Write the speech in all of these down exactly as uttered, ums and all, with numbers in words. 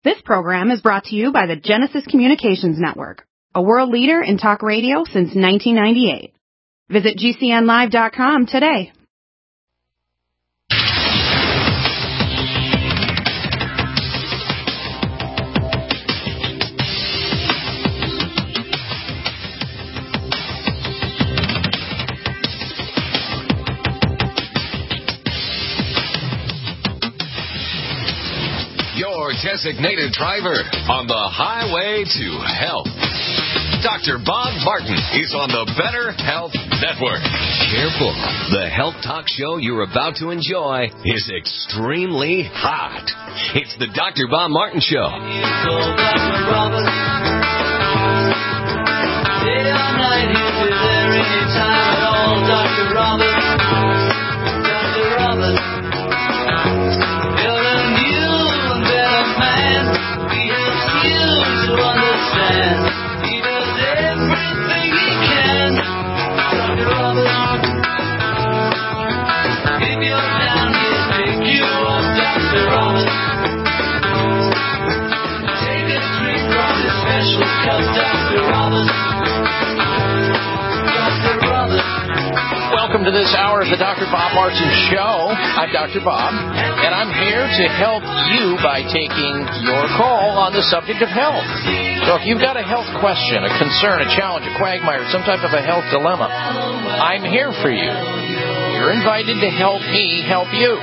This program is brought to you by the Genesis Communications Network, a world leader in talk radio since nineteen ninety-eight. Visit G C N live dot com today. Your designated driver on the highway to health. Doctor Bob Martin is on the Better Health Network. Careful. The health talk show you're about to enjoy is extremely hot. It's the Doctor Bob Martin Show. Doctor Robert. Doctor Robert. You're a new and better man. He helps you to understand. He does everything he can. Doctor Robert. If you're down, he'll pick you up. Doctor Robert. Take a drink from his special cup. Doctor Robert. Doctor Robert. Welcome to this hour of the Doctor Bob Martin Show. I'm Doctor Bob, and I'm here to help you by taking your call on the subject of health. So if you've got a health question, a concern, a challenge, a quagmire, some type of a health dilemma, I'm here for you. You're invited to help me help you.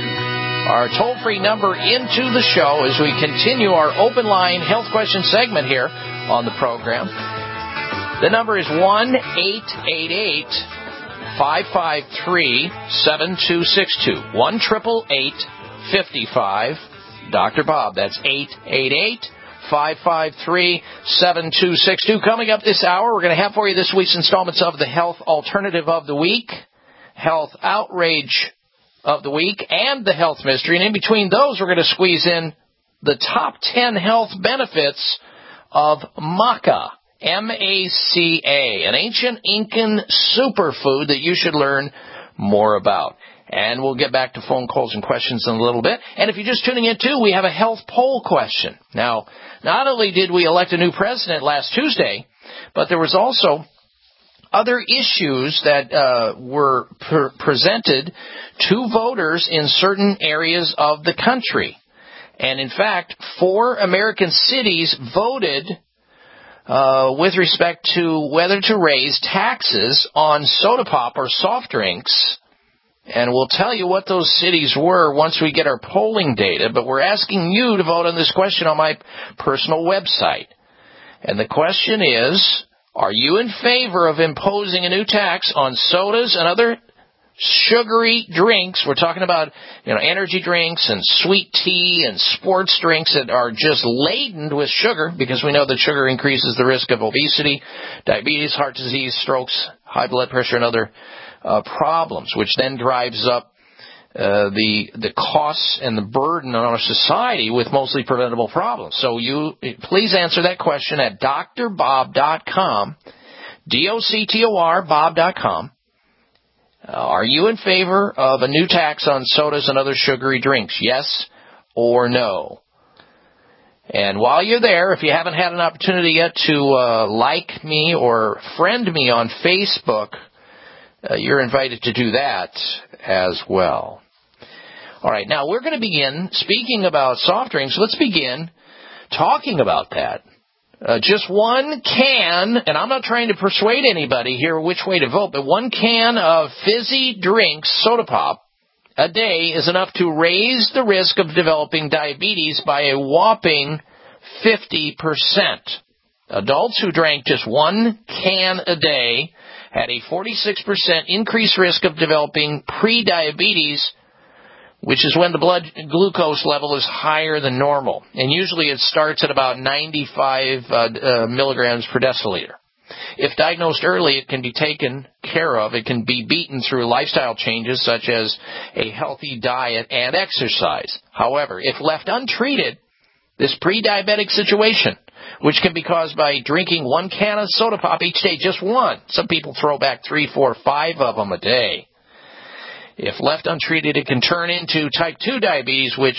Our toll-free number into the show as we continue our open line health question segment here on the program. The number is one eight eight eight five five three seven two six two. one eight eight eight five five Doctor Bob. That's eight eight eight five five three seven two six two. Coming up this hour, we're going to have for you this week's installments of the Health Alternative of the Week, Health Outrage of the Week, and the Health Mystery. And in between those, we're going to squeeze in the top ten health benefits of maca. M A C A, an ancient Incan superfood that you should learn more about. And we'll get back to phone calls and questions in a little bit. And if you're just tuning in, too, we have a health poll question. Now, not only did we elect a new president last Tuesday, but there was also other issues that uh, were pre- presented to voters in certain areas of the country. And, in fact, four American cities voted Uh, with respect to whether to raise taxes on soda pop or soft drinks. And we'll tell you what those cities were once we get our polling data, but we're asking you to vote on this question on my personal website. And the question is, are you in favor of imposing a new tax on sodas and other sugary drinks? We're talking about, you know, energy drinks and sweet tea and sports drinks that are just laden with sugar, because we know that sugar increases the risk of obesity, diabetes, heart disease, strokes, high blood pressure, and other uh, problems, which then drives up uh, the the costs and the burden on our society with mostly preventable problems. So you please answer that question at D R bob dot com, D O C T O R, bob dot com. Uh, are you in favor of a new tax on sodas and other sugary drinks? Yes or no? And while you're there, if you haven't had an opportunity yet to uh, like me or friend me on Facebook, uh, you're invited to do that as well. All right, now we're going to begin speaking about soft drinks. Let's begin talking about that. Uh, just one can, and I'm not trying to persuade anybody here which way to vote, but one can of fizzy drinks, soda pop, a day is enough to raise the risk of developing diabetes by a whopping fifty percent. Adults who drank just one can a day had a forty-six percent increased risk of developing prediabetes, which is when the blood glucose level is higher than normal. And usually it starts at about ninety-five uh, uh, milligrams per deciliter. If diagnosed early, it can be taken care of. It can be beaten through lifestyle changes such as a healthy diet and exercise. However, if left untreated, this pre-diabetic situation, which can be caused by drinking one can of soda pop each day, just one. Some people throw back three, four, five of them a day. If left untreated, it can turn into type two diabetes, which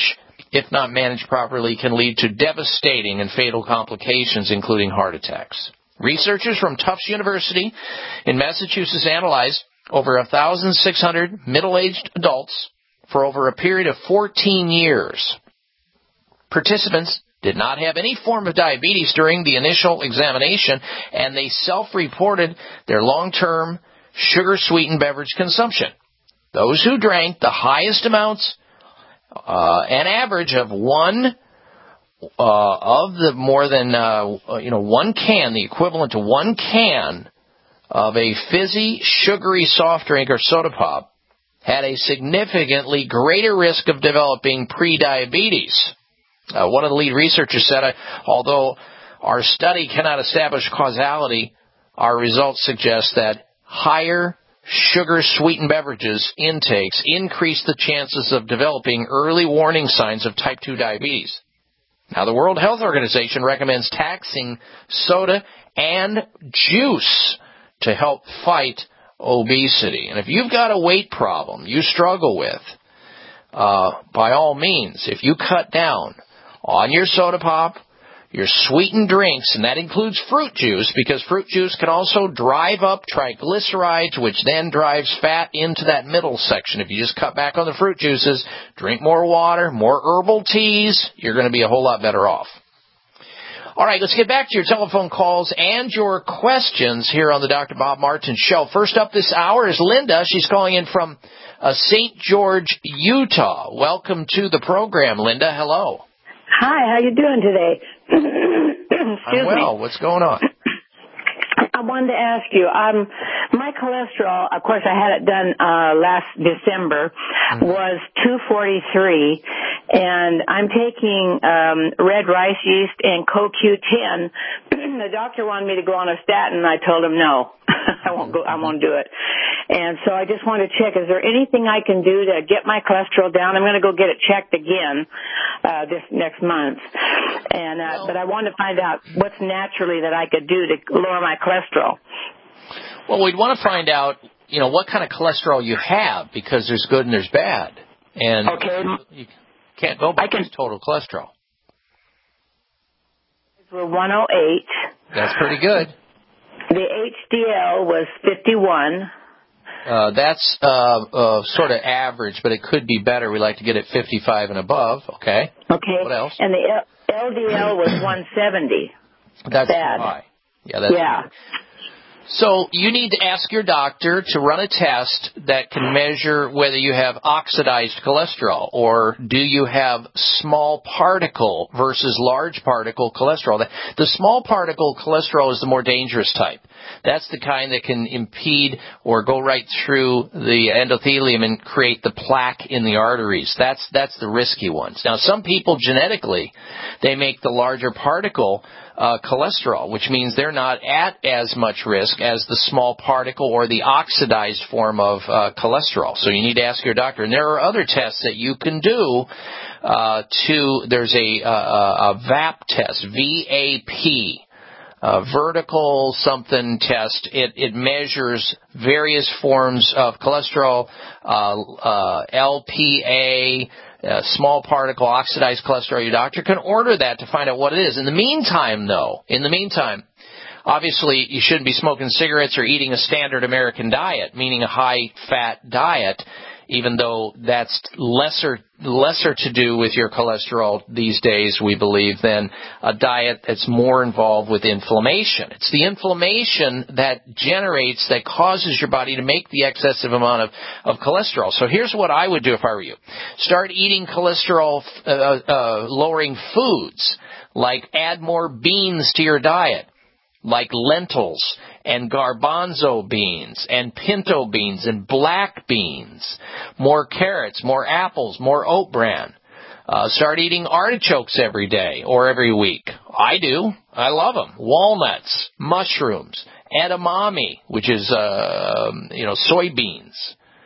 if not managed properly, can lead to devastating and fatal complications, including heart attacks. Researchers from Tufts University in Massachusetts analyzed over one thousand six hundred middle-aged adults for over a period of fourteen years. Participants did not have any form of diabetes during the initial examination, and they self-reported their long-term sugar-sweetened beverage consumption. Those who drank the highest amounts, uh, an average of one uh, of the more than uh, you know one can, the equivalent to one can of a fizzy, sugary soft drink or soda pop, had a significantly greater risk of developing prediabetes. Uh, one of the lead researchers said, although our study cannot establish causality, our results suggest that higher sugar-sweetened beverages intakes increase the chances of developing early warning signs of type two diabetes. Now, the World Health Organization recommends taxing soda and juice to help fight obesity. And if you've got a weight problem you struggle with, uh, by all means, if you cut down on your soda pop, your sweetened drinks, and that includes fruit juice, because fruit juice can also drive up triglycerides, which then drives fat into that middle section. If you just cut back on the fruit juices, drink more water, more herbal teas, you're going to be a whole lot better off. All right, let's get back to your telephone calls and your questions here on the Doctor Bob Martin Show. First up this hour is Linda. She's calling in from uh, Saint George, Utah. Welcome to the program, Linda. Hello. Hi, how you doing today? I'm well. Me. What's going on? I wanted to ask you, um, my cholesterol, of course I had it done uh, last December, mm-hmm. was two forty-three, and I'm taking um, red rice yeast and Co Q ten. The doctor wanted me to go on a statin, and I told him no. I won't go. I won't do it. And so I just want to check, is there anything I can do to get my cholesterol down? I'm going to go get it checked again uh, this next month. And uh, well, but I want to find out what's naturally that I could do to lower my cholesterol. Well, we'd want to find out, you know, what kind of cholesterol you have, because there's good and there's bad. And okay. you can't go by I can, total cholesterol. We're one oh eight. That's pretty good. The H D L was fifty-one. Uh, that's uh, uh, sort of average, but it could be better. We like to get it fifty-five and above. Okay. Okay. What else? And the L D L was one seventy. That's bad. Too high. Yeah, that's yeah. Good. So you need to ask your doctor to run a test that can measure whether you have oxidized cholesterol, or do you have small particle versus large particle cholesterol. The small particle cholesterol is the more dangerous type. That's the kind that can impede or go right through the endothelium and create the plaque in the arteries. That's that's the risky ones. Now, some people genetically, they make the larger particle Uh, cholesterol, which means they're not at as much risk as the small particle or the oxidized form of uh, cholesterol. So you need to ask your doctor. And there are other tests that you can do. Uh, to there's a, a, a V A P test, V A P, uh, vertical something test. It, it measures various forms of cholesterol, uh, uh, L P A. Uh, small particle oxidized cholesterol. Your doctor can order that to find out what it is. In the meantime, though, in the meantime, obviously you shouldn't be smoking cigarettes or eating a standard American diet, meaning a high-fat diet, even though that's lesser lesser to do with your cholesterol these days, we believe, than a diet that's more involved with inflammation. It's the inflammation that generates, that causes your body to make the excessive amount of, of cholesterol. So here's what I would do if I were you. Start eating cholesterol uh, uh, lowering foods, like add more beans to your diet, like lentils and garbanzo beans and pinto beans and black beans, more carrots, more apples, more oat bran. Uh, start eating artichokes every day or every week. I do. I love them. Walnuts, mushrooms, edamame, which is, uh, you know, soybeans,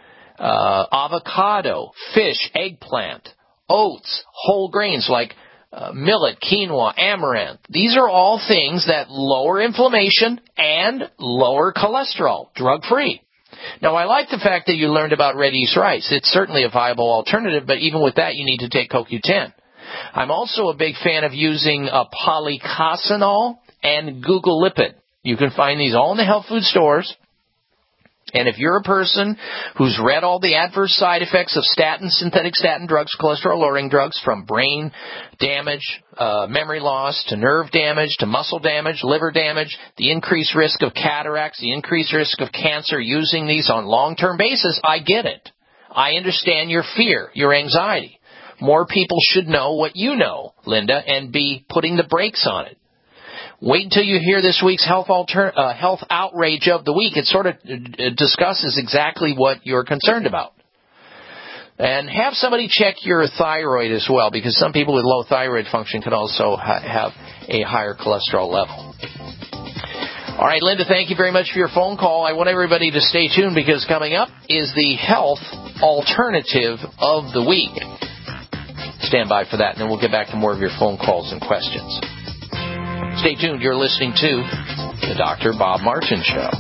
uh, avocado, fish, eggplant, oats, whole grains like Uh, millet, quinoa, amaranth. These are all things that lower inflammation and lower cholesterol, drug-free. Now, I like the fact that you learned about red yeast rice. It's certainly a viable alternative, but even with that, you need to take Co Q ten. I'm also a big fan of using a polycosanol and gugolipid. You can find these all in the health food stores. And if you're a person who's read all the adverse side effects of statin, synthetic statin drugs, cholesterol-lowering drugs, from brain damage, uh, memory loss, to nerve damage, to muscle damage, liver damage, the increased risk of cataracts, the increased risk of cancer using these on long-term basis, I get it. I understand your fear, your anxiety. More people should know what you know, Linda, and be putting the brakes on it. Wait until you hear this week's health alter- uh, health outrage of the week. It sort of uh, discusses exactly what you're concerned about. And have somebody check your thyroid as well, because some people with low thyroid function can also ha- have a higher cholesterol level. All right, Linda, thank you very much for your phone call. I want everybody to stay tuned, because coming up is the health alternative of the week. Stand by for that, and then we'll get back to more of your phone calls and questions. Stay tuned. You're listening to the Doctor Bob Martin Show.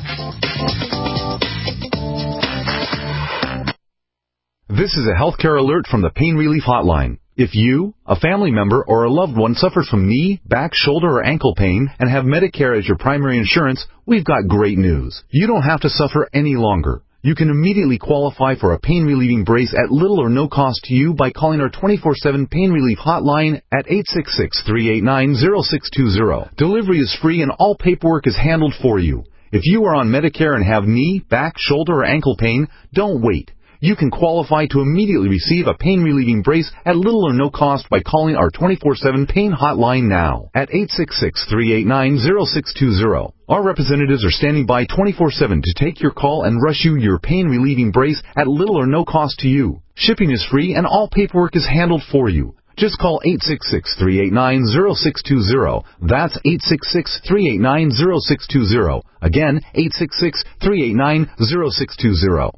This is a healthcare alert from the Pain Relief Hotline. If you, a family member, or a loved one suffers from knee, back, shoulder, or ankle pain and have Medicare as your primary insurance, we've got great news. You don't have to suffer any longer. You can immediately qualify for a pain-relieving brace at little or no cost to you by calling our twenty-four seven Pain Relief Hotline at eight six six, three eight nine, zero six two zero. Delivery is free and all paperwork is handled for you. If you are on Medicare and have knee, back, shoulder, or ankle pain, don't wait. You can qualify to immediately receive a pain-relieving brace at little or no cost by calling our twenty-four seven Pain Hotline now at eight six six, three eight nine, zero six two zero. Our representatives are standing by twenty-four seven to take your call and rush you your pain-relieving brace at little or no cost to you. Shipping is free and all paperwork is handled for you. Just call eight six six, three eight nine, zero six two zero. That's eight six six, three eight nine, zero six two zero. Again, eight six six, three eight nine, zero six two zero.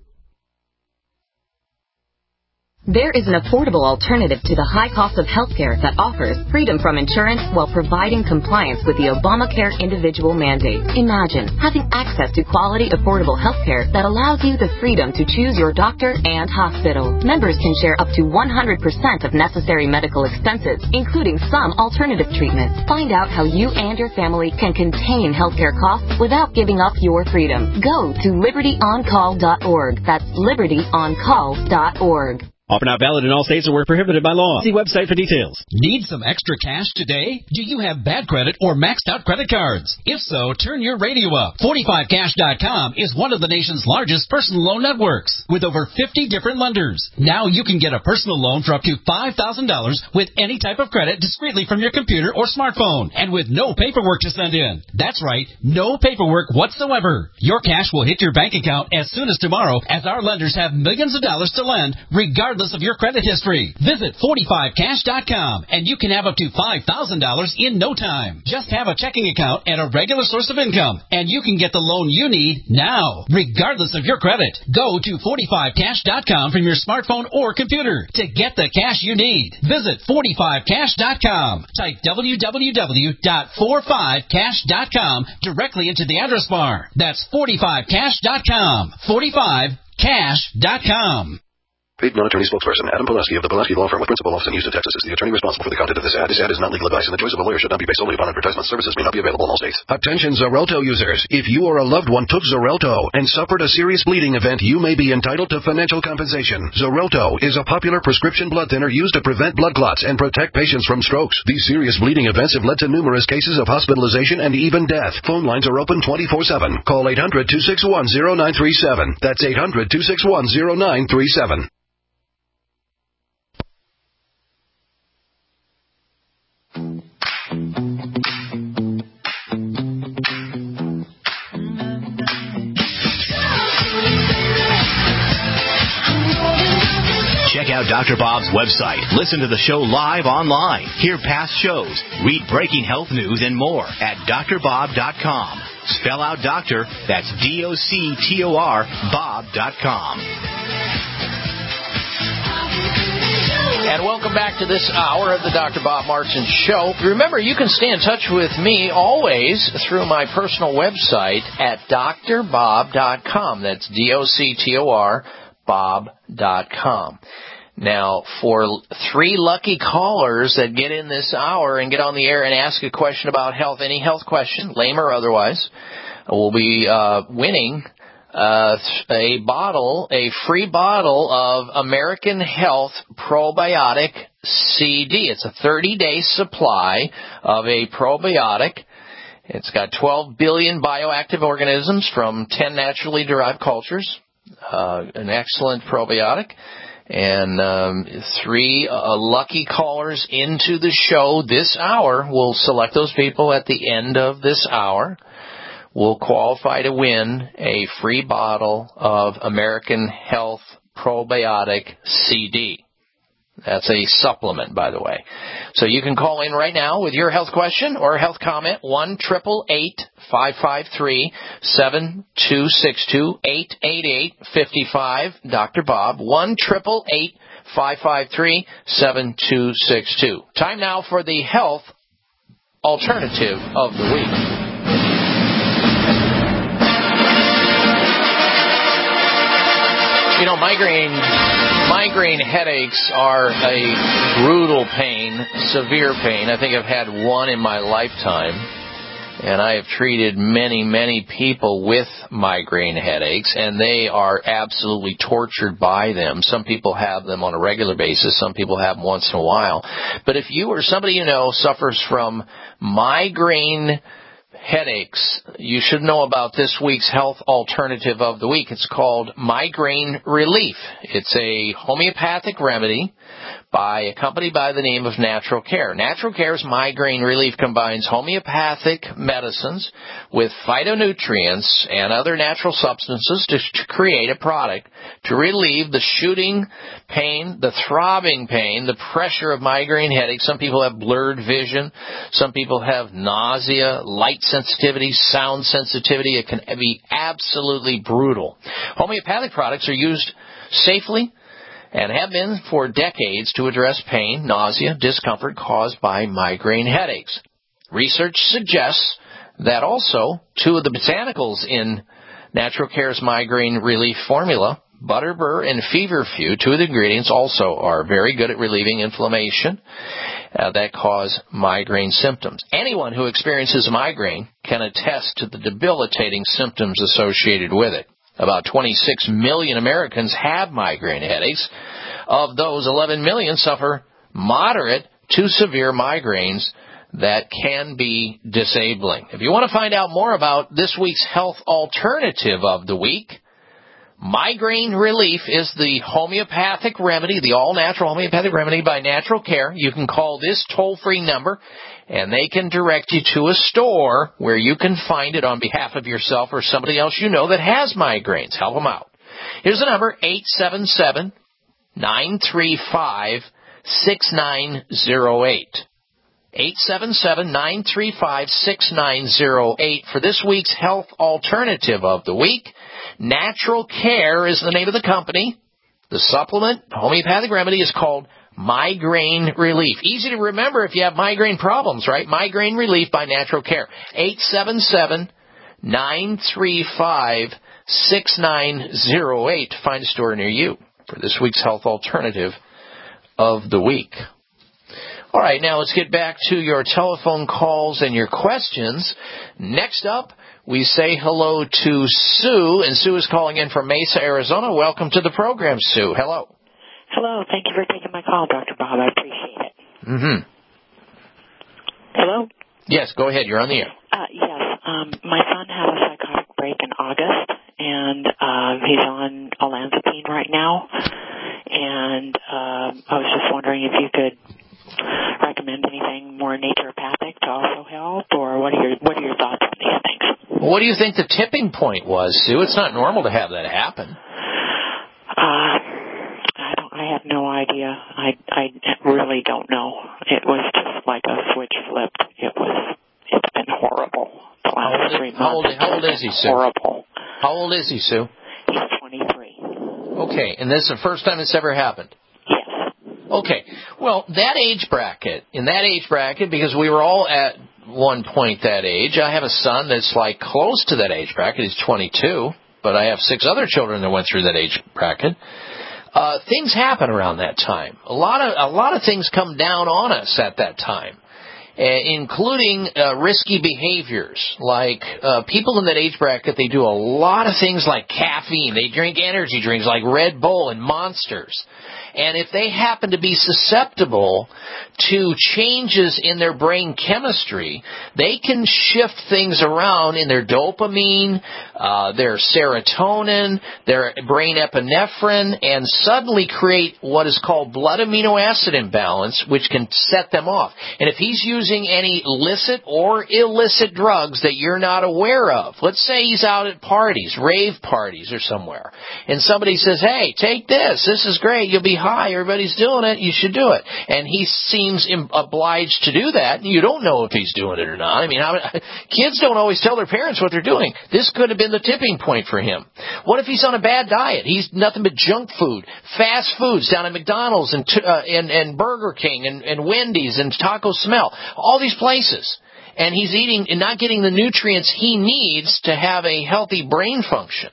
There is an affordable alternative to the high cost of healthcare that offers freedom from insurance while providing compliance with the Obamacare individual mandate. Imagine having access to quality, affordable healthcare that allows you the freedom to choose your doctor and hospital. Members can share up to one hundred percent of necessary medical expenses, including some alternative treatments. Find out how you and your family can contain healthcare costs without giving up your freedom. Go to liberty on call dot org. That's liberty on call dot org. Offer not valid in all states or where prohibited by law. See website for details. Need some extra cash today? Do you have bad credit or maxed out credit cards? If so, turn your radio up. forty-five cash dot com is one of the nation's largest personal loan networks with over fifty different lenders. Now you can get a personal loan for up to five thousand dollars with any type of credit discreetly from your computer or smartphone and with no paperwork to send in. That's right, no paperwork whatsoever. Your cash will hit your bank account as soon as tomorrow, as our lenders have millions of dollars to lend regardless of your credit history. Visit forty-five cash dot com and you can have up to five thousand dollars in no time. Just have a checking account and a regular source of income and you can get the loan you need now, regardless of your credit. Go to forty-five cash dot com from your smartphone or computer to get the cash you need. Visit forty-five cash dot com. Type w w w dot forty-five cash dot com directly into the address bar. That's forty-five cash dot com. forty-five cash dot com. Paid non-attorney spokesperson Adam Pulaski of the Pulaski Law Firm with principal office in Houston, Texas is the attorney responsible for the content of this ad. This ad is not legal advice, and the choice of a lawyer should not be based solely upon advertisement. Services may not be available in all states. Attention Xarelto users. If you or a loved one took Xarelto and suffered a serious bleeding event, you may be entitled to financial compensation. Xarelto is a popular prescription blood thinner used to prevent blood clots and protect patients from strokes. These serious bleeding events have led to numerous cases of hospitalization and even death. Phone lines are open twenty-four seven. Call eight hundred, two six one, zero nine three seven. That's eight hundred, two six one, zero nine three seven. Check out Doctor Bob's website. Listen to the show live online. Hear past shows. Read breaking health news and more at D R bob dot com. Spell out doctor. That's D O C T O R Bob dot com. And welcome back to this hour of the Doctor Bob Martin Show. Remember, you can stay in touch with me always through my personal website at D R bob dot com. That's D O C T O R Bob dot com. Now, for three lucky callers that get in this hour and get on the air and ask a question about health, any health question, lame or otherwise, will be uh, winning uh, a bottle, a free bottle of American Health Probiotic C D. It's a thirty-day supply of a probiotic. It's got twelve billion bioactive organisms from ten naturally derived cultures, uh, an excellent probiotic. And um, three uh, lucky callers into the show this hour, will select those people at the end of this hour, will qualify to win a free bottle of American Health Probiotic C D. That's a supplement, by the way. So you can call in right now with your health question or health comment, one eight eight eight, five five three, seven two six two, eight eight eight, five five, Doctor Bob, one eight eight eight, five five three, seven two six two. Time now for the health alternative of the week. You know, migraine migraine headaches are a brutal pain, severe pain. I think I've had one in my lifetime, and I have treated many, many people with migraine headaches, and they are absolutely tortured by them. Some people have them on a regular basis. Some people have them once in a while. But if you or somebody you know suffers from migraine headaches, you should know about this week's health alternative of the week. It's called Migraine Relief. It's a homeopathic remedy by a company by the name of Natural Care. Natural Care's Migraine Relief combines homeopathic medicines with phytonutrients and other natural substances to, to create a product to relieve the shooting pain, the throbbing pain, the pressure of migraine headaches. Some people have blurred vision. Some people have nausea, light sensitivity, sound sensitivity. It can be absolutely brutal. Homeopathic products are used safely and have been for decades to address pain, nausea, discomfort caused by migraine headaches. Research suggests that also two of the botanicals in Natural Care's migraine relief formula, butterbur and feverfew, two of the ingredients also are very good at relieving inflammation uh, that cause migraine symptoms. Anyone who experiences a migraine can attest to the debilitating symptoms associated with it. About twenty-six million Americans have migraine headaches. Of those, eleven million suffer moderate to severe migraines that can be disabling. If you want to find out more about this week's health alternative of the week, Migraine Relief is the homeopathic remedy, the all-natural homeopathic remedy by Natural Care. You can call this toll-free number, and they can direct you to a store where you can find it on behalf of yourself or somebody else you know that has migraines. Help them out. Here's the number, eight seven seven, nine three five, six nine zero eight. eight seven seven, nine three five, six nine zero eight for this week's health alternative of the week. Natural Care is the name of the company. The supplement, homeopathic remedy, is called Migraine Relief. Easy to remember if you have migraine problems, right? Migraine Relief by Natural Care. eight seven seven, nine three five, six nine zero eight to find a store near you for this week's health alternative of the week. All right, now let's get back to your telephone calls and your questions. Next up, we say hello to Sue, and Sue is calling in from Mesa, Arizona. Welcome to the program, Sue. Hello. Hello. Thank you for taking my call, Doctor Bob. I appreciate it. Mm-hmm. Hello? Yes, go ahead. You're on the air. Uh, yes. Um, my son had a psychotic break in August, and uh, he's on olanzapine right now. And um, I was just wondering if you could recommend anything more naturopathic to also help, or what are your what are your thoughts on these things? What do you think the tipping point was, Sue? It's not normal to have that happen. Uh, I don't. I have no idea. I I really don't know. It was just like a switch flipped. It was. It's been horrible. The last three months. How old, how old is he, Sue? Horrible. How old is he, Sue? He's twenty-three. Okay, and this is the first time it's ever happened? Yes. Okay. Well, that age bracket, in that age bracket, because we were all at one point that age, I have a son that's like close to that age bracket. He's twenty-two, but I have six other children that went through that age bracket. uh, things happen around that time. A lot of a lot of things come down on us at that time, uh, including uh, risky behaviors. Like uh, people in that age bracket, they do a lot of things like caffeine. They drink energy drinks like Red Bull and Monsters. And if they happen to be susceptible to changes in their brain chemistry, they can shift things around in their dopamine, uh, their serotonin, their brain epinephrine, and suddenly create what is called blood amino acid imbalance, which can set them off. And if he's using any licit or illicit drugs that you're not aware of, let's say he's out at parties, rave parties or somewhere, and somebody says, hey, take this, this is great, you'll be high, everybody's doing it, you should do it. And he seems im- obliged to do that, and you don't know if he's doing it or not. I mean, how, kids don't always tell their parents what they're doing. This could have been the tipping point for him. What if he's on a bad diet? He's nothing but junk food, fast foods down at McDonald's and uh, and, and Burger King and, and Wendy's and Taco Smell, all these places. And he's eating and not getting the nutrients he needs to have a healthy brain function.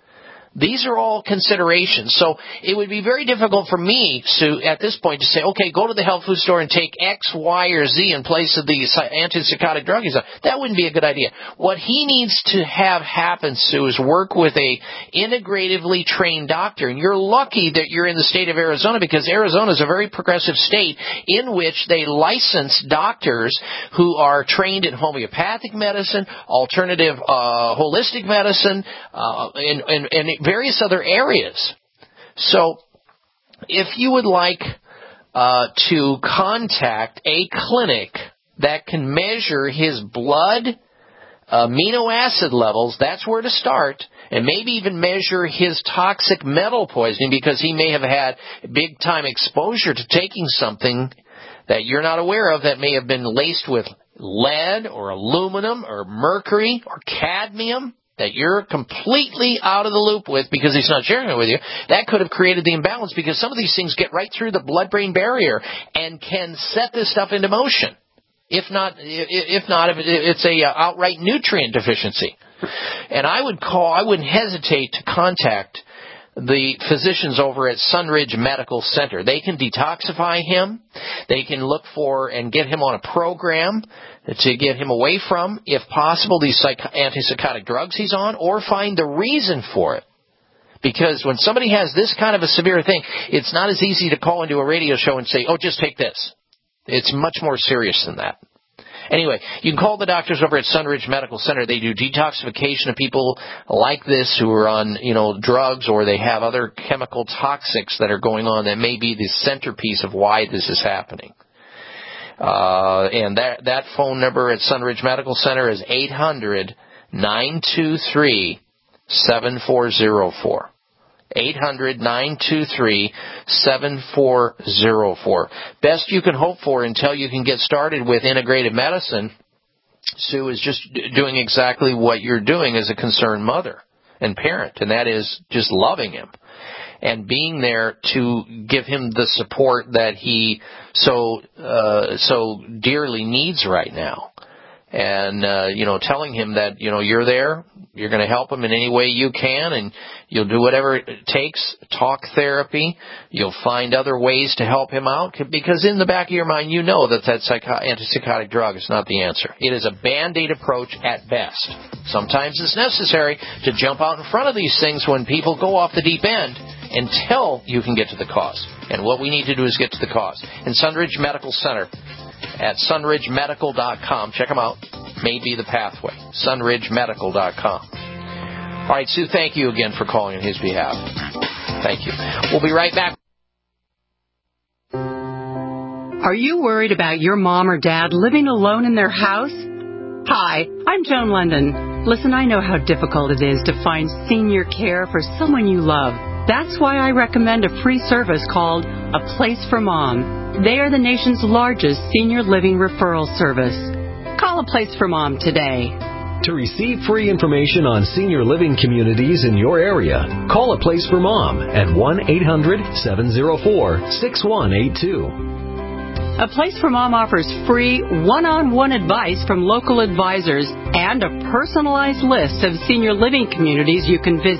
These are all considerations. So it would be very difficult for me, Sue, at this point to say, okay, go to the health food store and take X, Y, or Z in place of the antipsychotic drug he's on. That wouldn't be a good idea. What he needs to have happen, Sue, is work with a integratively trained doctor. And you're lucky that you're in the state of Arizona, because Arizona is a very progressive state in which they license doctors who are trained in homeopathic medicine, alternative uh, holistic medicine, uh, and, and, and various other areas. So if you would like uh, to contact a clinic that can measure his blood amino acid levels, that's where to start, and maybe even measure his toxic metal poisoning, because he may have had big time exposure to taking something that you're not aware of that may have been laced with lead or aluminum or mercury or cadmium that you're completely out of the loop with because he's not sharing it with you. That could have created the imbalance, because some of these things get right through the blood-brain barrier and can set this stuff into motion. If not, if not, if it's a outright nutrient deficiency. And I would call, I wouldn't hesitate to contact the physicians over at Sunridge Medical Center. They can detoxify him. They can look for and get him on a program to get him away from, if possible, these psych- antipsychotic drugs he's on, or find the reason for it. Because when somebody has this kind of a severe thing, it's not as easy to call into a radio show and say, oh, just take this. It's much more serious than that. Anyway, you can call the doctors over at Sunridge Medical Center. They do detoxification of people like this who are on, you know, drugs, or they have other chemical toxics that are going on that may be the centerpiece of why this is happening. Uh, and that, that phone number at Sunridge Medical Center is eight hundred, nine two three, seven four zero four. eight hundred, nine two three, seven four zero four. Best you can hope for until you can get started with integrative medicine, Sue, is just doing exactly what you're doing as a concerned mother and parent, and that is just loving him and being there to give him the support that he so uh, so dearly needs right now. And, uh, you know, telling him that, you know, you're there, you're going to help him in any way you can, and you'll do whatever it takes, talk therapy, you'll find other ways to help him out, because in the back of your mind, you know that that psycho- antipsychotic drug is not the answer. It is a Band-Aid approach at best. Sometimes it's necessary to jump out in front of these things when people go off the deep end until you can get to the cause. And what we need to do is get to the cause. And Sunridge Medical Center at sunridge medical dot com. Check them out. May be the pathway. sunridge medical dot com. All right, Sue, thank you again for calling on his behalf. Thank you. We'll be right back. Are you worried about your mom or dad living alone in their house? Hi, I'm Joan London. Listen, I know how difficult it is to find senior care for someone you love. That's why I recommend a free service called A Place for Mom. They are the nation's largest senior living referral service. Call A Place for Mom today. To receive free information on senior living communities in your area, call A Place for Mom at one eight hundred, seven oh four, six one eight two. A Place for Mom offers free one-on-one advice from local advisors and a personalized list of senior living communities you can visit.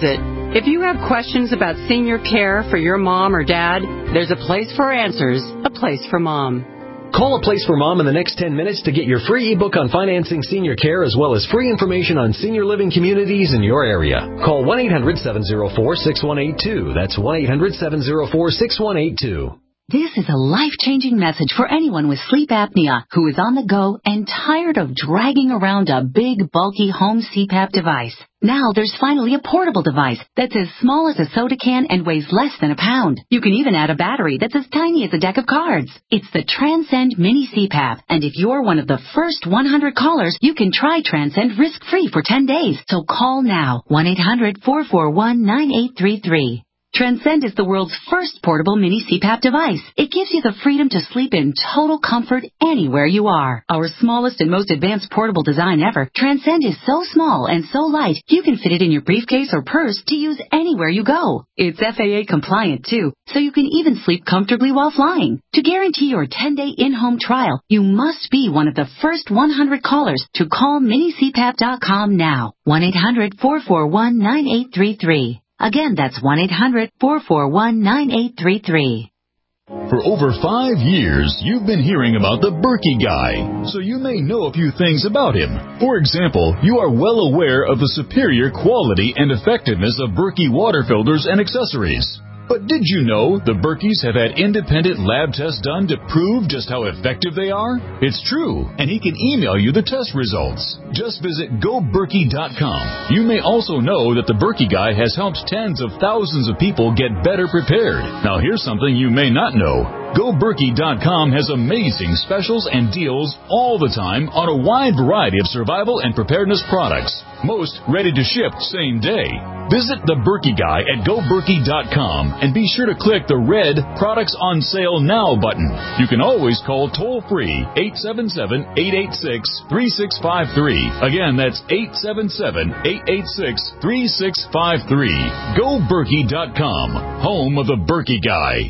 If you have questions about senior care for your mom or dad, there's a place for answers, a place for mom. Call A Place for Mom in the next ten minutes to get your free ebook on financing senior care as well as free information on senior living communities in your area. Call one eight hundred seven oh four six one eight two. That's one eight hundred seven oh four six one eight two. This is a life-changing message for anyone with sleep apnea who is on the go and tired of dragging around a big, bulky home C PAP device. Now there's finally a portable device that's as small as a soda can and weighs less than a pound. You can even add a battery that's as tiny as a deck of cards. It's the Transcend Mini C PAP, and if you're one of the first one hundred callers, you can try Transcend risk-free for ten days. So call now, one eight hundred four four one nine eight three three. Transcend is the world's first portable mini C PAP device. It gives you the freedom to sleep in total comfort anywhere you are. Our smallest and most advanced portable design ever, Transcend is so small and so light, you can fit it in your briefcase or purse to use anywhere you go. It's F A A compliant too, so you can even sleep comfortably while flying. To guarantee your ten-day in-home trial, you must be one of the first one hundred callers to call mini c pap dot com now. one eight hundred four four one nine eight three three. Again, that's one eight hundred four four one nine eight three three. For over five years, you've been hearing about the Berkey Guy, so you may know a few things about him. For example, you are well aware of the superior quality and effectiveness of Berkey water filters and accessories. But did you know the Berkeys have had independent lab tests done to prove just how effective they are? It's true, and he can email you the test results. Just visit go berkey dot com. You may also know that the Berkey Guy has helped tens of thousands of people get better prepared. Now here's something you may not know. go berkey dot com has amazing specials and deals all the time on a wide variety of survival and preparedness products. Most ready to ship same day. Visit the Berkey Guy at go berkey dot com and be sure to click the red Products on Sale Now button. You can always call toll-free eight seven seven, eight eight six, three six five three. Again, that's eight seven seven, eight eight six, three six five three. go berkey dot com, home of the Berkey Guy.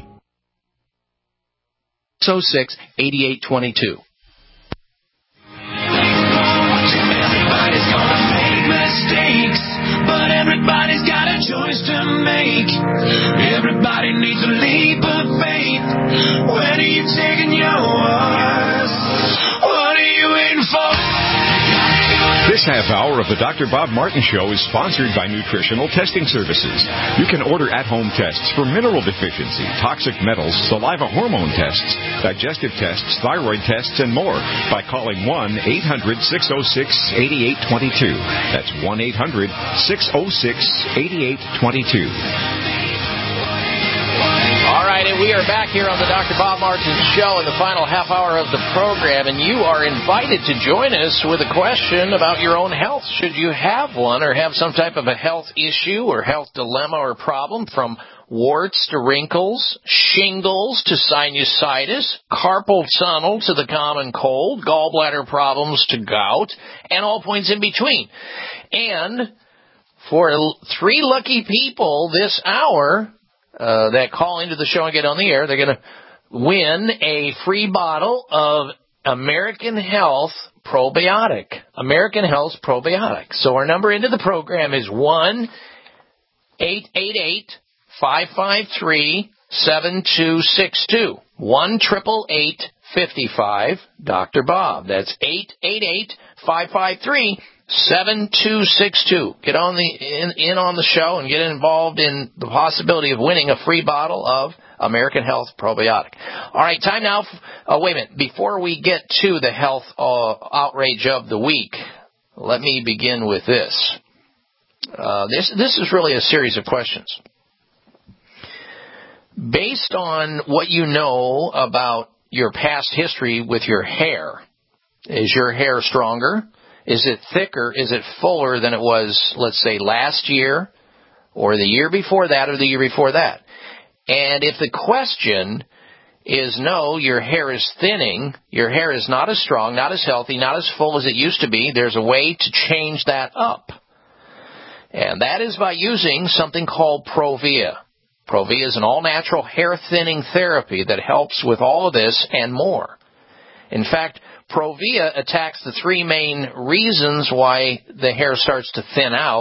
six oh six, eight eight two two. Everybody's gonna make mistakes, but everybody's got a choice to make. Everybody needs a leap of faith. When are you taking yours? What are you waiting for? This half hour of the Doctor Bob Martin Show is sponsored by Nutritional Testing Services. You can order at-home tests for mineral deficiency, toxic metals, saliva hormone tests, digestive tests, thyroid tests, and more by calling one eight hundred six oh six eight eight two two. That's one eight hundred six oh six eight eight two two. All right, and we are back here on the Doctor Bob Martin Show in the final half hour of the program, and you are invited to join us with a question about your own health. Should you have one or have some type of a health issue or health dilemma or problem, from warts to wrinkles, shingles to sinusitis, carpal tunnel to the common cold, gallbladder problems to gout, and all points in between. And for three lucky people this hour uh, that call into the show and get on the air, they're going to win a free bottle of American Health Probiotic. American Health Probiotic. So our number into the program is one eight eight eight five five three seven two six two. one triple eight five five Doctor Bob. That's eight eight eight five five three seven two six two. Get on the in, in on the show and get involved in the possibility of winning a free bottle of American Health Probiotic. All right, time now. F- oh, wait a minute. Before we get to the health uh, outrage of the week, let me begin with this. Uh, this this is really a series of questions. Based on what you know about your past history with your hair, is your hair stronger? Is it thicker? Is it fuller than it was, let's say, last year or the year before that or the year before that? And if the question is no, your hair is thinning, your hair is not as strong, not as healthy, not as full as it used to be, there's a way to change that up. And that is by using something called Provia. Provia is an all-natural hair thinning therapy that helps with all of this and more. In fact, Provia attacks the three main reasons why the hair starts to thin out,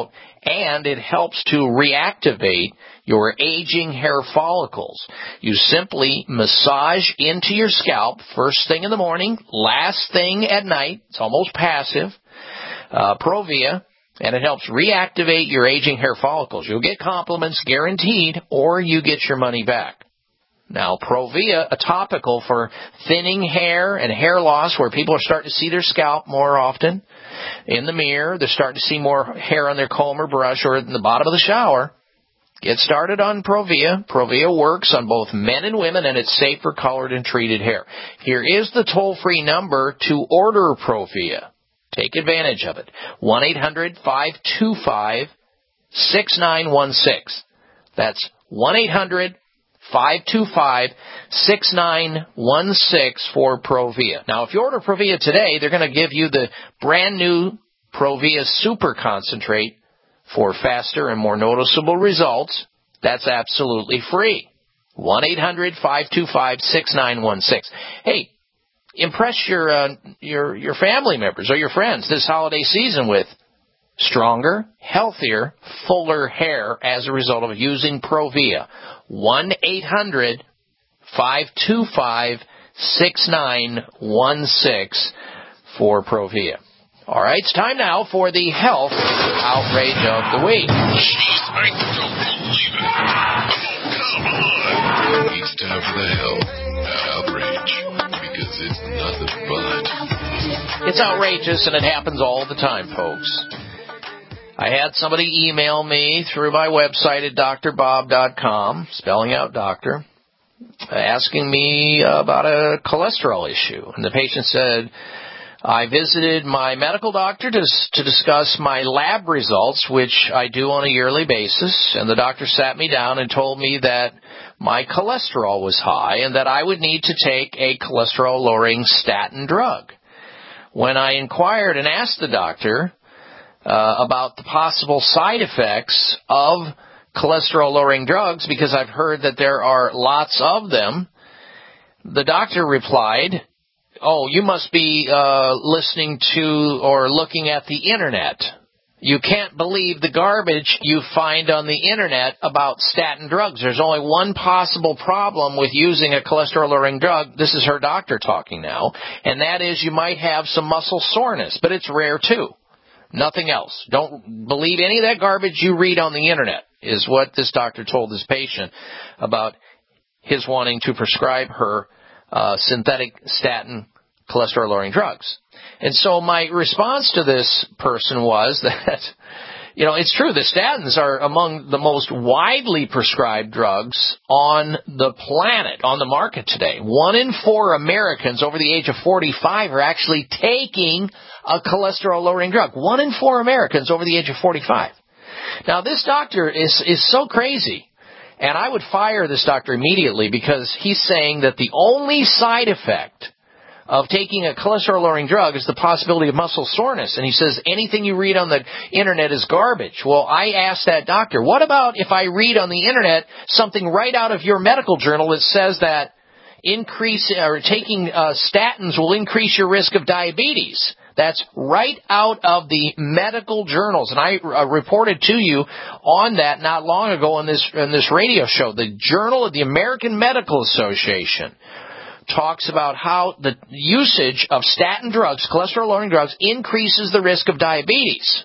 and it helps to reactivate your aging hair follicles. You simply massage into your scalp first thing in the morning, last thing at night. It's almost passive. Uh, Provia, and it helps reactivate your aging hair follicles. You'll get compliments guaranteed, or you get your money back. Now, Provia, a topical for thinning hair and hair loss, where people are starting to see their scalp more often in the mirror. They're starting to see more hair on their comb or brush or in the bottom of the shower. Get started on Provia. Provia works on both men and women, and it's safe for colored and treated hair. Here is the toll-free number to order Provia. Take advantage of it. one eight hundred five two five six nine one six. That's one eight hundred five two five six nine one six for Provia. Now, if you order Provia today, they're going to give you the brand new Provia Super Concentrate for faster and more noticeable results. That's absolutely free. one eight hundred five two five six nine one six. Hey, impress your uh, your your family members or your friends this holiday season with stronger, healthier, fuller hair as a result of using Provia. one eight hundred five two five six nine one six for Provia. All right, it's time now for the health outrage of the week. Jeez, I don't believe it. Oh, come on. It's time for the health outrage, because it's nothing but. It's outrageous, and it happens all the time, folks. I had somebody email me through my website at dr bob dot com, spelling out doctor, asking me about a cholesterol issue. And the patient said, I visited my medical doctor to, to discuss my lab results, which I do on a yearly basis, and the doctor sat me down and told me that my cholesterol was high and that I would need to take a cholesterol-lowering statin drug. When I inquired and asked the doctor uh, about the possible side effects of cholesterol-lowering drugs, because I've heard that there are lots of them, the doctor replied, oh, you must be uh, listening to or looking at the Internet. You can't believe the garbage you find on the Internet about statin drugs. There's only one possible problem with using a cholesterol-lowering drug. This is her doctor talking now. And that is you might have some muscle soreness, but it's rare too. Nothing else. Don't believe any of that garbage you read on the Internet, is what this doctor told this patient about his wanting to prescribe her Uh, synthetic statin cholesterol-lowering drugs. And so my response to this person was that, you know, it's true, the statins are among the most widely prescribed drugs on the planet, on the market today. One in four Americans over the age of forty-five are actually taking a cholesterol-lowering drug. One in four Americans over the age of forty-five. Now, this doctor is, is so crazy. And I would fire this doctor immediately, because he's saying that the only side effect of taking a cholesterol-lowering drug is the possibility of muscle soreness. And he says anything you read on the Internet is garbage. Well, I asked that doctor, what about if I read on the Internet something right out of your medical journal that says that increase or taking uh, statins will increase your risk of diabetes? That's right out of the medical journals. And I uh, reported to you on that not long ago on this, on this radio show. The Journal of the American Medical Association talks about how the usage of statin drugs, cholesterol-lowering drugs, increases the risk of diabetes.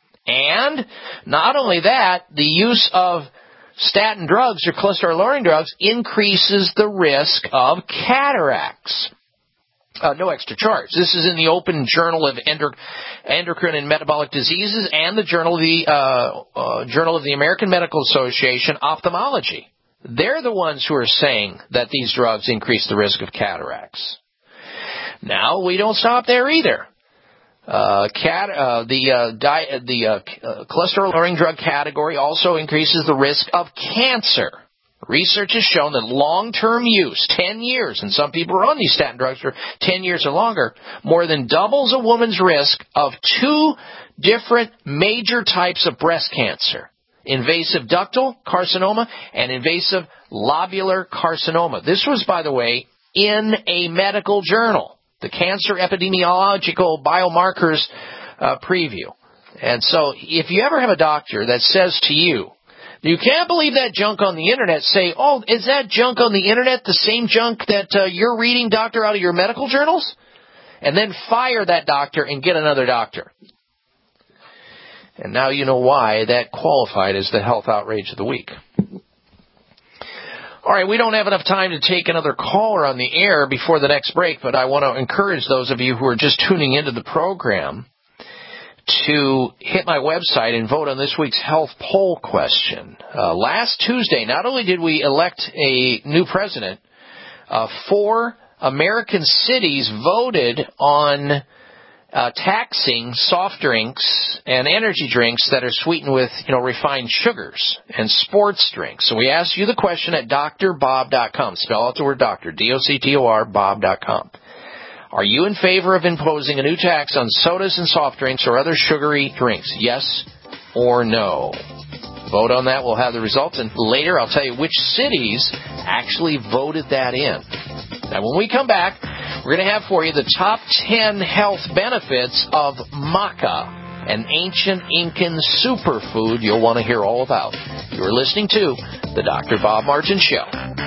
And not only that, the use of statin drugs or cholesterol-lowering drugs increases the risk of cataracts. Uh, no extra charge. This is in the Open Journal of Endro- Endocrine and Metabolic Diseases and the Journal of the uh, uh, Journal of the American Medical Association Ophthalmology. They're the ones who are saying that these drugs increase the risk of cataracts. Now, we don't stop there either. Uh, cat, uh, the uh, di- the uh, uh, cholesterol-lowering drug category also increases the risk of cancer. Research has shown that long-term use, ten years, and some people are on these statin drugs for ten years or longer, more than doubles a woman's risk of two different major types of breast cancer: invasive ductal carcinoma and invasive lobular carcinoma. This was, by the way, in a medical journal, the Cancer Epidemiological Biomarkers uh, Preview. And so if you ever have a doctor that says to you, you can't believe that junk on the Internet, say, oh, is that junk on the Internet the same junk that uh, you're reading, doctor, out of your medical journals? And then fire that doctor and get another doctor. And now you know why that qualified as the Health Outrage of the Week. All right, we don't have enough time to take another caller on the air before the next break, but I want to encourage those of you who are just tuning into the program to hit my website and vote on this week's health poll question. Uh, last Tuesday, not only did we elect a new president, uh, four American cities voted on uh, taxing soft drinks and energy drinks that are sweetened with, you know, refined sugars and sports drinks. So we asked you the question at D R bob dot com. Spell out the word doctor, D O C T O R, bob dot com. Are you in favor of imposing a new tax on sodas and soft drinks or other sugary drinks? Yes or no? Vote on that. We'll have the results. And later I'll tell you which cities actually voted that in. Now, when we come back, we're going to have for you the top ten health benefits of maca, an ancient Incan superfood you'll want to hear all about. You're listening to the Doctor Bob Martin Show.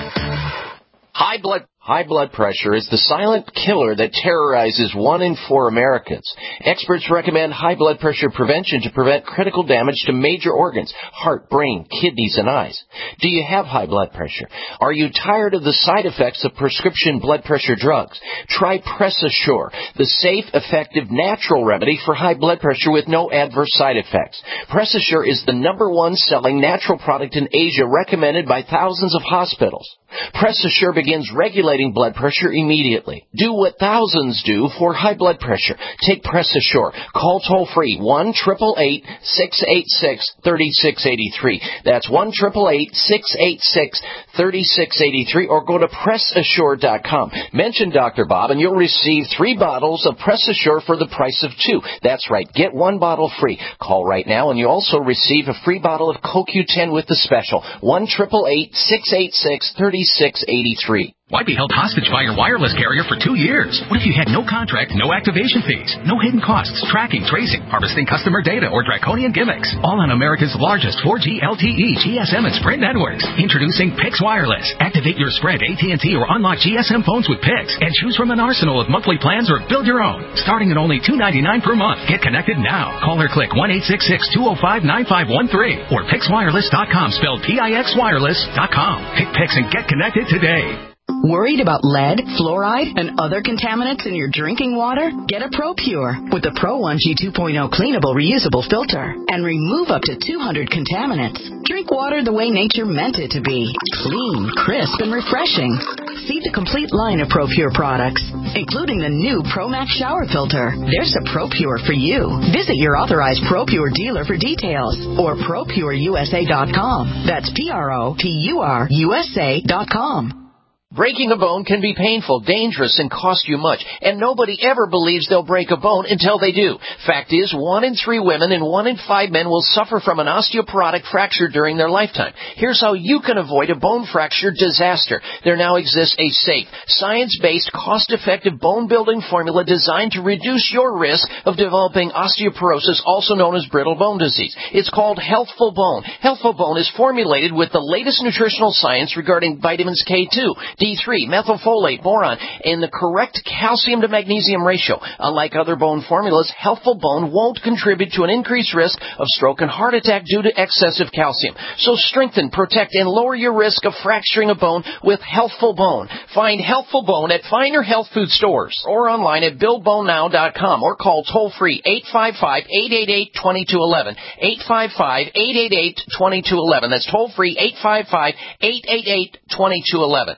High blood High blood pressure is the silent killer that terrorizes one in four Americans. Experts recommend high blood pressure prevention to prevent critical damage to major organs, heart, brain, kidneys, and eyes. Do you have high blood pressure? Are you tired of the side effects of prescription blood pressure drugs? Try PressAssure, the safe, effective, natural remedy for high blood pressure with no adverse side effects. PressAssure is the number one selling natural product in Asia, recommended by thousands of hospitals. PressAssure begins regulating blood pressure immediately. Do what thousands do for high blood pressure. Take PressAssure. Call toll-free one eight eight eight, six eight six, three six eight three. That's one eight eight eight, six eight six, three six eight three, or go to press assure dot com. Mention Doctor Bob and you'll receive three bottles of PressAssure for the price of two. That's right. Get one bottle free. Call right now and you also receive a free bottle of Co Q ten with the special. one eight eight eight, six eight six, three six eight three. Why be held hostage by your wireless carrier for two years? What if you had no contract, no activation fees, no hidden costs, tracking, tracing, harvesting customer data, or draconian gimmicks? All on America's largest four G L T E, G S M, and Sprint networks. Introducing Pix Wireless. Activate your Sprint, A T and T, or unlock G S M phones with Pix, and choose from an arsenal of monthly plans or build your own. Starting at only two dollars and ninety-nine cents per month. Get connected now. Call or click one eight six six, two oh five, nine five one three or pix wireless dot com, spelled P I X wireless dot com. Pick Pix and get connected today. Worried about lead, fluoride, and other contaminants in your drinking water? Get a ProPure with the Pro one G two point oh cleanable reusable filter and remove up to two hundred contaminants. Drink water the way nature meant it to be. Clean, crisp, and refreshing. See the complete line of ProPure products, including the new ProMax shower filter. There's a ProPure for you. Visit your authorized ProPure dealer for details or pro pure U S A dot com. That's P R O P U R U S A dot com. Breaking a bone can be painful, dangerous, and cost you much, and nobody ever believes they'll break a bone until they do. Fact is, one in three women and one in five men will suffer from an osteoporotic fracture during their lifetime. Here's how you can avoid a bone fracture disaster. There now exists a safe, science-based, cost-effective bone-building formula designed to reduce your risk of developing osteoporosis, also known as brittle bone disease. It's called Healthful Bone. Healthful Bone is formulated with the latest nutritional science regarding vitamins K two, D three, methylfolate, boron, and the correct calcium to magnesium ratio. Unlike other bone formulas, Healthful Bone won't contribute to an increased risk of stroke and heart attack due to excessive calcium. So strengthen, protect, and lower your risk of fracturing a bone with Healthful Bone. Find Healthful Bone at finer health food stores or online at build bone now dot com or call toll-free eight five five, eight eight eight, two two one one, eight five five, eight eight eight, two two one one. That's toll-free eight five five, eight eight eight, two two one one.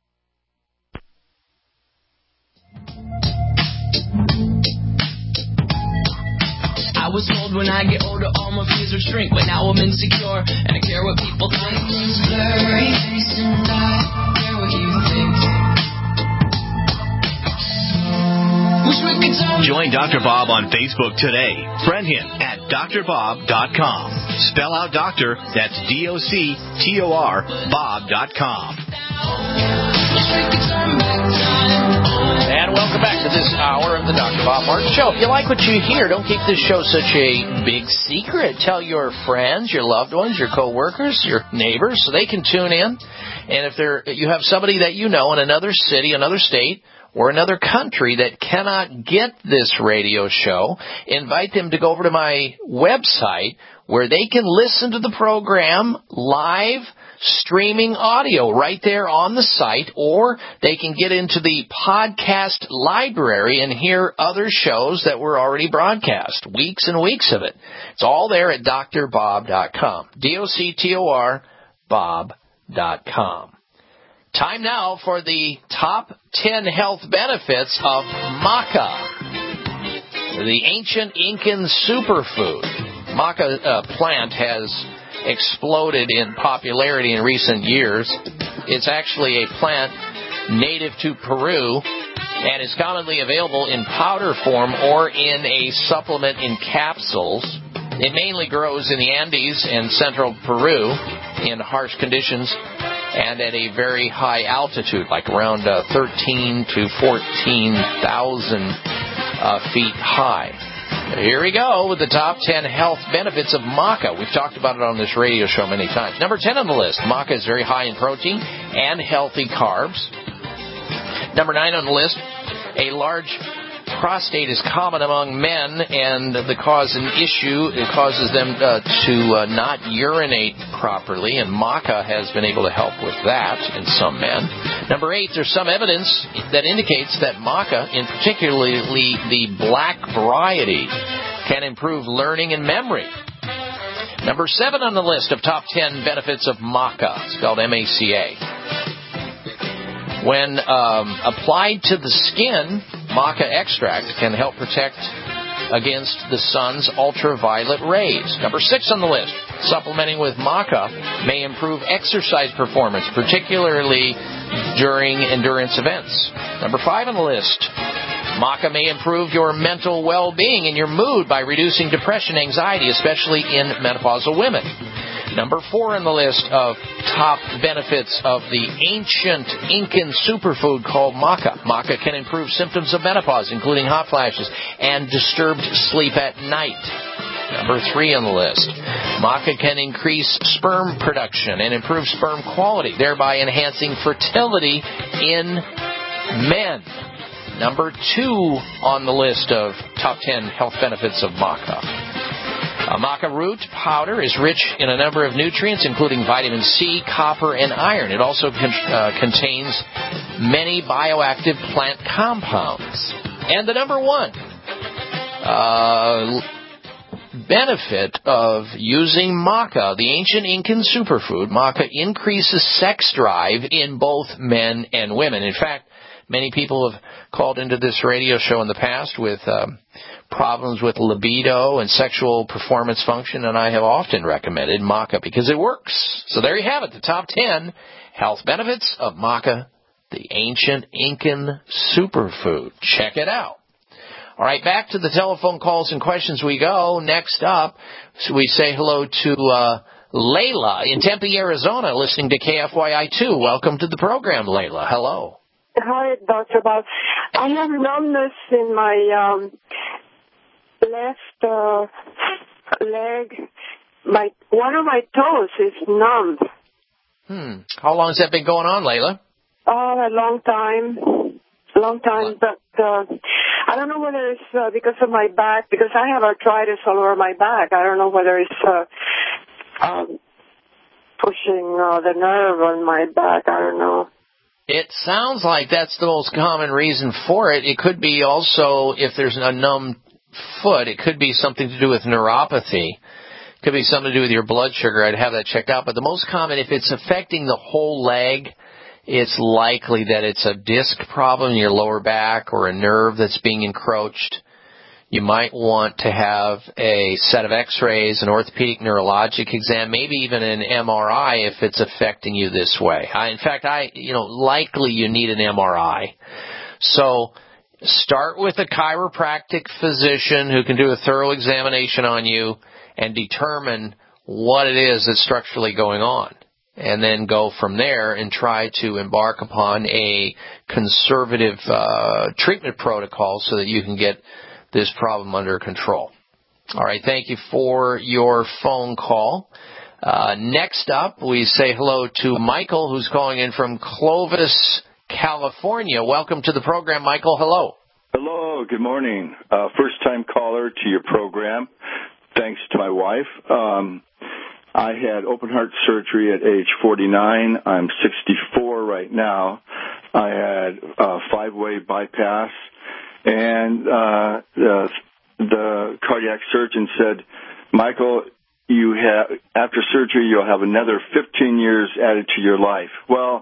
I was told when I get older all my fears would shrink, but now I'm insecure and I care what people think. Things blurry face and I care what you think. Wish we could tell. Join Doctor Bob on Facebook today. Friend him at D R bob dot com. Spell out doctor, that's D O C T O R, bob dot com. And welcome back to this hour of the Doctor Bob Martin Show. If you like what you hear, don't keep this show such a big secret. Tell your friends, your loved ones, your coworkers, your neighbors, so they can tune in. And if there, you have somebody that you know in another city, another state, or another country that cannot get this radio show, invite them to go over to my website where they can listen to the program live, streaming audio right there on the site, or they can get into the podcast library and hear other shows that were already broadcast, weeks and weeks of it. It's all there at D R bob dot com, D O C T O R, Bob dot com. Time now for the top ten health benefits of maca, the ancient Incan superfood. Maca uh, plant has exploded in popularity in recent years. It's actually a plant native to Peru and is commonly available in powder form or in a supplement in capsules. It mainly grows in the Andes and central Peru in harsh conditions and at a very high altitude, like around uh, thirteen to fourteen thousand uh, feet high. Here we go with the top ten health benefits of maca. We've talked about it on this radio show many times. Number ten on the list, maca is very high in protein and healthy carbs. Number nine on the list, a large prostate is common among men, and the cause an issue. It causes them uh, to uh, not urinate properly, and maca has been able to help with that in some men. Number eight, there's some evidence that indicates that maca, in particularly the black variety, can improve learning and memory. Number seven on the list of top ten benefits of maca, spelled M A C A. When um, applied to the skin, maca extract can help protect against the sun's ultraviolet rays. Number six on the list, supplementing with maca may improve exercise performance, particularly during endurance events. Number five on the list, maca may improve your mental well-being and your mood by reducing depression, anxiety, especially in menopausal women. Number four on the list of top benefits of the ancient Incan superfood called maca. Maca can improve symptoms of menopause, including hot flashes and disturbed sleep at night. Number three on the list, maca can increase sperm production and improve sperm quality, thereby enhancing fertility in men. Number two on the list of top ten health benefits of maca. A maca root powder is rich in a number of nutrients, including vitamin C, copper, and iron. It also con- uh, contains many bioactive plant compounds. And the number one uh, benefit of using maca, the ancient Incan superfood, maca increases sex drive in both men and women. In fact, many people have called into this radio show in the past with um, problems with libido and sexual performance function, and I have often recommended maca because it works. So there you have it, the top ten health benefits of maca, the ancient Incan superfood. Check it out. All right, back to the telephone calls and questions we go. Next up, we say hello to uh, Layla in Tempe, Arizona, listening to K F Y I two. Welcome to the program, Layla. Hello. Hi, Doctor Bob. I have numbness in my um, left uh, leg. My one of my toes is numb. Hmm. How long has that been going on, Layla? Oh, a long time. A long time, but uh, I don't know whether it's uh, because of my back, because I have arthritis all over my back. I don't know whether it's uh, um, pushing uh, the nerve on my back. I don't know. It sounds like that's the most common reason for it. It could be also, if there's a numb foot, it could be something to do with neuropathy. It could be something to do with your blood sugar. I'd have that checked out. But the most common, if it's affecting the whole leg, it's likely that it's a disc problem in your lower back or a nerve that's being encroached. You might want to have a set of x-rays, an orthopedic neurologic exam, maybe even an M R I if it's affecting you this way. I, in fact, I, you know, likely you need an M R I. So start with a chiropractic physician who can do a thorough examination on you and determine what it is that's structurally going on. and then go from there and try to embark upon a conservative uh, treatment protocol so that you can get this problem under control. All right, thank you for your phone call. Uh, next up, we say hello to Michael, who's calling in from Clovis, California. Welcome to the program, Michael. Hello. Hello, good morning. Uh, first-time caller to your program. Thanks to my wife. Um, I had open-heart surgery at age forty-nine. I'm sixty-four right now. I had a five-way bypass, and uh, the, the cardiac surgeon said, Michael, you have after surgery you'll have another fifteen years added to your life. Well,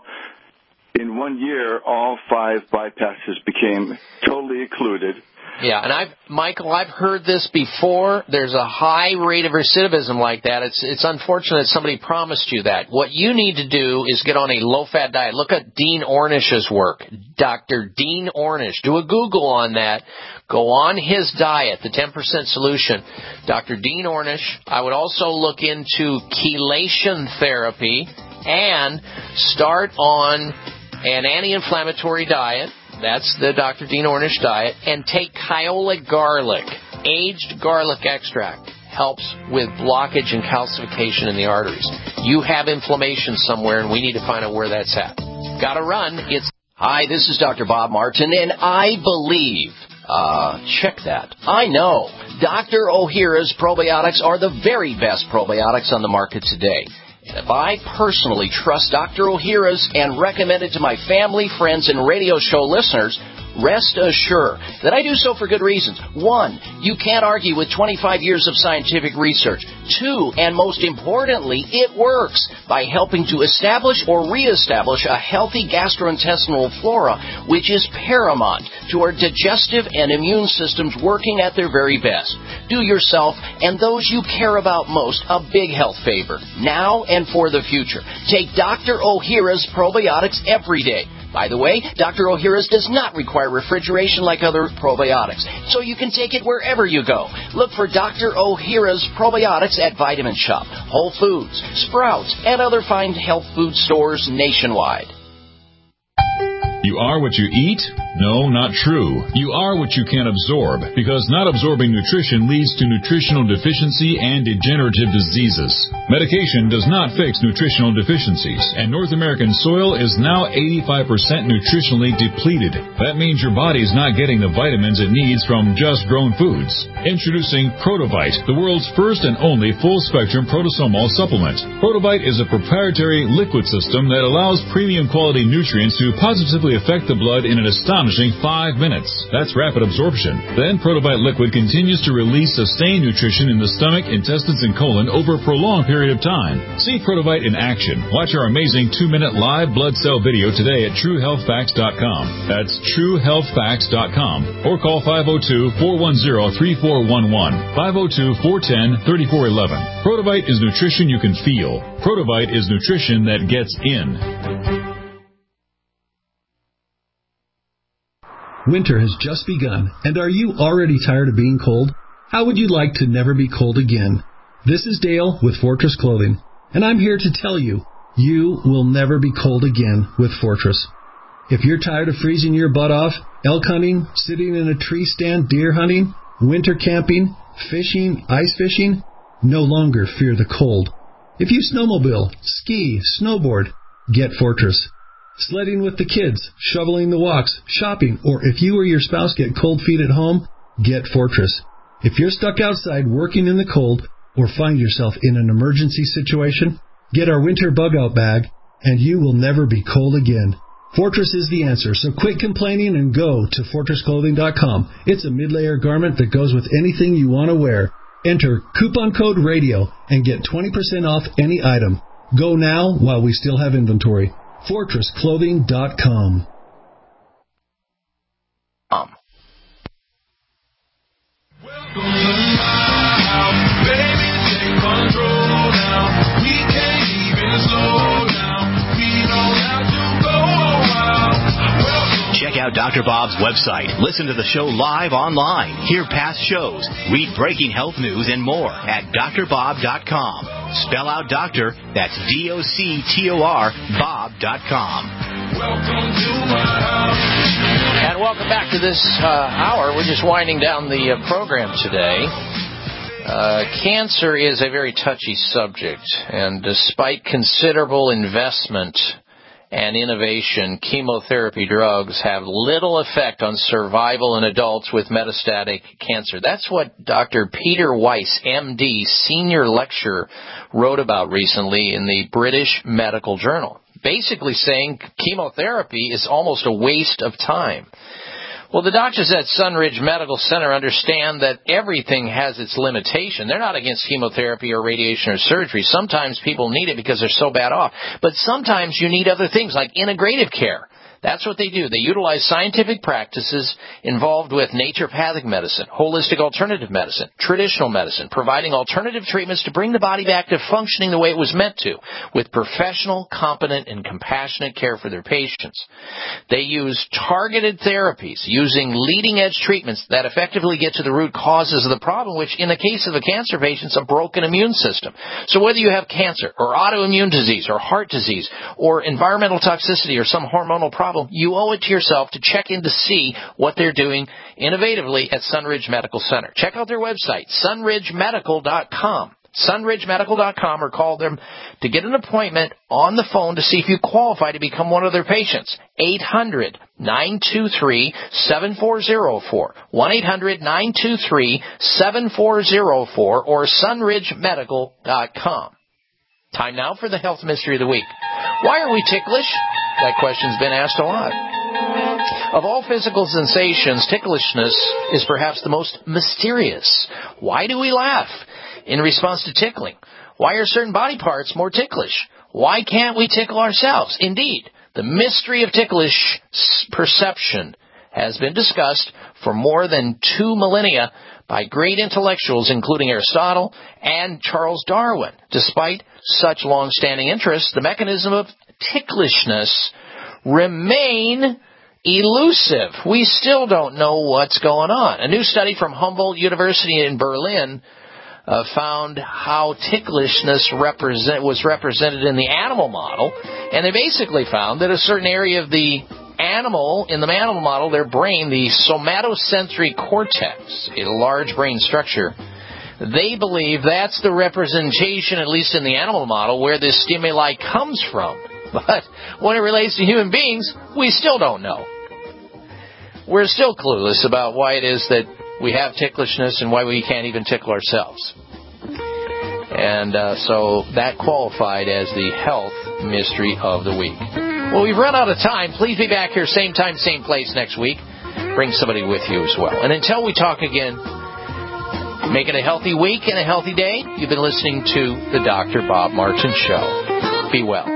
in one year, all five bypasses became totally occluded. Yeah, and I've, Michael, I've heard this before. There's a high rate of recidivism like that. It's it's unfortunate that somebody promised you that. What you need to do is get on a low-fat diet. Look at Dean Ornish's work, Doctor Dean Ornish. Do a Google on that. Go on his diet, the ten percent Solution. Doctor Dean Ornish. I would also look into chelation therapy and start on an anti-inflammatory diet. That's the Doctor Dean Ornish diet. And take Kyolic garlic, aged garlic extract. Helps with blockage and calcification in the arteries. You have inflammation somewhere, and we need to find out where that's at. Gotta run. It's Hi, this is Doctor Bob Martin, and I believe, uh, check that, I know, Doctor Ohhira's probiotics are the very best probiotics on the market today. And if I personally trust Doctor Ohhira's and recommend it to my family, friends, and radio show listeners, rest assured that I do so for good reasons. One, you can't argue with twenty-five years of scientific research. Two, and most importantly, it works by helping to establish or reestablish a healthy gastrointestinal flora, which is paramount to our digestive and immune systems working at their very best. Do yourself and those you care about most a big health favor, now and for the future. Take Doctor Ohhira's probiotics every day. By the way, Doctor Ohhira's does not require refrigeration like other probiotics, so you can take it wherever you go. Look for Doctor Ohhira's probiotics at Vitamin Shop, Whole Foods, Sprouts, and other fine health food stores nationwide. You are what you eat? No, not true. You are what you can absorb, because not absorbing nutrition leads to nutritional deficiency and degenerative diseases. Medication does not fix nutritional deficiencies, and North American soil is now eighty-five percent nutritionally depleted. That means your body's not getting the vitamins it needs from just grown foods. Introducing Protovite, the world's first and only full-spectrum protosomal supplement. Protovite is a proprietary liquid system that allows premium quality nutrients to positively affect the blood in an astonishing five minutes. That's rapid absorption. Then Protovite liquid continues to release sustained nutrition in the stomach, intestines, and colon over a prolonged period of time. See Protovite in action. Watch our amazing two-minute live blood cell video today at true health facts dot com. That's true health facts dot com. Or call five oh two, four one zero, three four one one, five oh two, four one zero, three four one one. Protovite is nutrition you can feel. Protovite is nutrition that gets in. Winter has just begun, and are you already tired of being cold? How would you like to never be cold again? This is Dale with Fortress Clothing, and I'm here to tell you, you will never be cold again with Fortress. If you're tired of freezing your butt off, elk hunting, sitting in a tree stand deer hunting, winter camping, fishing, ice fishing, no longer fear the cold. If you snowmobile, ski, snowboard, get Fortress. Sledding with the kids, shoveling the walks, shopping, or if you or your spouse get cold feet at home, get Fortress. If you're stuck outside working in the cold or find yourself in an emergency situation, get our winter bug-out bag, and you will never be cold again. Fortress is the answer, so quit complaining and go to fortress clothing dot com. It's a mid-layer garment that goes with anything you want to wear. Enter coupon code RADIO and get twenty percent off any item. Go now while we still have inventory. fortress clothing dot com. Um. Check out Doctor Bob's website. Listen to the show live online. Hear past shows. Read breaking health news and more at dr bob dot com. Spell out doctor, that's D O C T O R, Bob dot com. Welcome to my house. And welcome back to this uh, hour. We're just winding down the uh, program today. Uh, cancer is a very touchy subject, and despite considerable investment and innovation, chemotherapy drugs have little effect on survival in adults with metastatic cancer. That's what Doctor Peter Weiss, M D, senior lecturer, wrote about recently in the British Medical Journal, basically saying chemotherapy is almost a waste of time. Well, the doctors at Sunridge Medical Center understand that everything has its limitation. They're not against chemotherapy or radiation or surgery. Sometimes people need it because they're so bad off. But sometimes you need other things like integrative care. That's what they do. They utilize scientific practices involved with naturopathic medicine, holistic alternative medicine, traditional medicine, providing alternative treatments to bring the body back to functioning the way it was meant to, with professional, competent, and compassionate care for their patients. They use targeted therapies using leading-edge treatments that effectively get to the root causes of the problem, which in the case of a cancer patient is a broken immune system. So whether you have cancer or autoimmune disease or heart disease or environmental toxicity or some hormonal problem, you owe it to yourself to check in to see what they're doing innovatively at Sunridge Medical Center. Check out their website, sunridge medical dot com. sunridge medical dot com, or call them to get an appointment on the phone to see if you qualify to become one of their patients. eight hundred, nine two three, seven four zero four. one eight hundred, nine two three, seven four zero four or sunridge medical dot com. Time now for the health mystery of the week. Why are we ticklish? That question's been asked a lot. Of all physical sensations, ticklishness is perhaps the most mysterious. Why do we laugh in response to tickling? Why are certain body parts more ticklish? Why can't we tickle ourselves? Indeed, the mystery of ticklish perception has been discussed for more than two millennia by great intellectuals, including Aristotle and Charles Darwin. Despite such long-standing interest, the mechanism of ticklishness remain elusive. We still don't know what's going on. A new study from Humboldt University in Berlin uh, found how ticklishness represent, was represented in the animal model, and they basically found that a certain area of the animal, in the animal model, their brain, the somatosensory cortex, a large brain structure, they believe that's the representation, at least in the animal model, where this stimuli comes from. But when it relates to human beings, we still don't know. We're still clueless about why it is that we have ticklishness and why we can't even tickle ourselves. And uh, so that qualified as the health mystery of the week. Well, we've run out of time. Please be back here same time, same place next week. Bring somebody with you as well. And until we talk again, make it a healthy week and a healthy day. You've been listening to the Doctor Bob Martin Show. Be well.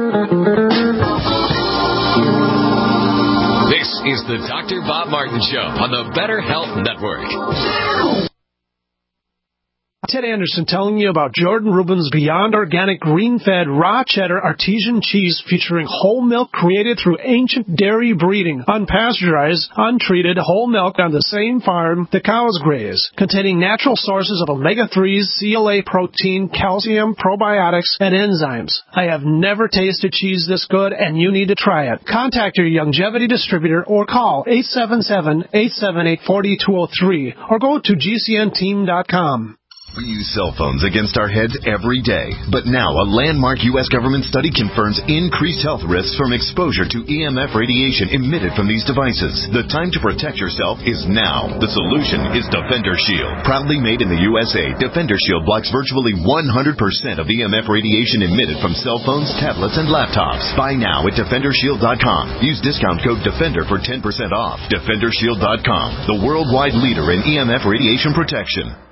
This is the Doctor Bob Martin Show on the Better Health Network. Ted Anderson telling you about Jordan Rubin's Beyond Organic Green-Fed Raw Cheddar Artesian Cheese featuring whole milk created through ancient dairy breeding, unpasteurized, untreated whole milk on the same farm the cows graze, containing natural sources of omega threes, C L A protein, calcium, probiotics, and enzymes. I have never tasted cheese this good, and you need to try it. Contact your Youngevity distributor or call eight seven seven, eight seven eight, four two zero three or go to G C N team dot com. We use cell phones against our heads every day, but now a landmark U S government study confirms increased health risks from exposure to E M F radiation emitted from these devices. The time to protect yourself is now. The solution is Defender Shield. Proudly made in the U S A, Defender Shield blocks virtually one hundred percent of E M F radiation emitted from cell phones, tablets, and laptops. Buy now at defender shield dot com. Use discount code DEFENDER for ten percent off. defender shield dot com, the worldwide leader in E M F radiation protection.